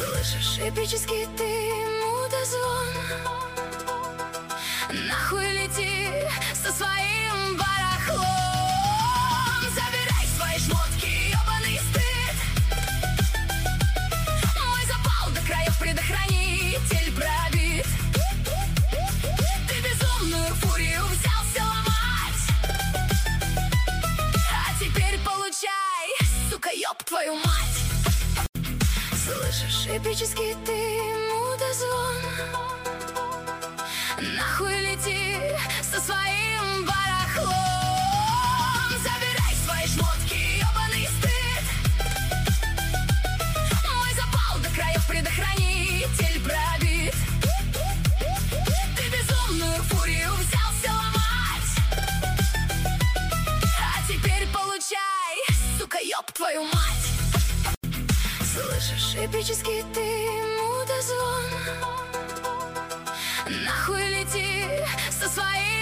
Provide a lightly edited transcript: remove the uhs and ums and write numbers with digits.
Слышишь эпический ты мудозвон? Нахуй лети со своим барахлом. Забирай свои шмотки, ёбаный стыд. Мой запал до краев предохранитель пробит. Ты безумную фурию взялся ломать, а теперь получай, сука, ёб твою мать. Слышишь эпический ты мудозвон? Нахуй лети со своим барахлом. Забирай свои шмотки, ёбаный стыд. Мой запал до краев предохранитель пробит. Ты безумную фурию взялся ломать, а теперь получай, сука, ёб твою мать. Слышишь эпический ты мудозвон? Нахуй лети со своим